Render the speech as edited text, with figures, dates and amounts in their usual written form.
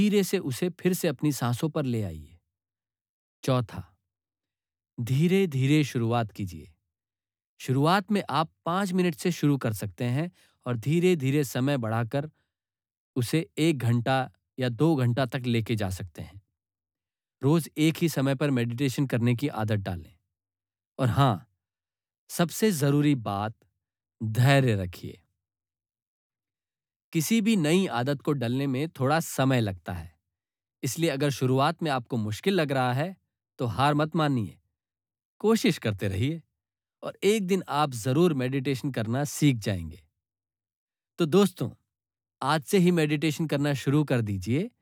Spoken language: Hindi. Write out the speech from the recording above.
धीरे से उसे फिर से अपनी सांसों पर ले आइए। चौथा, धीरे धीरे शुरुआत कीजिए। शुरुआत में आप 5 मिनट से शुरू कर सकते हैं और धीरे धीरे समय बढ़ाकर उसे 1 घंटा या 2 घंटा तक लेके जा सकते हैं। रोज एक ही समय पर मेडिटेशन करने की आदत डालें। और हाँ, सबसे जरूरी बात, धैर्य रखिए। किसी भी नई आदत को डलने में थोड़ा समय लगता है। इसलिए अगर शुरुआत में आपको मुश्किल लग रहा है, तो हार मत मानिए। कोशिश करते रहिए और एक दिन आप जरूर मेडिटेशन करना सीख जाएंगे। तो दोस्तों, आज से ही मेडिटेशन करना शुरू कर दीजिए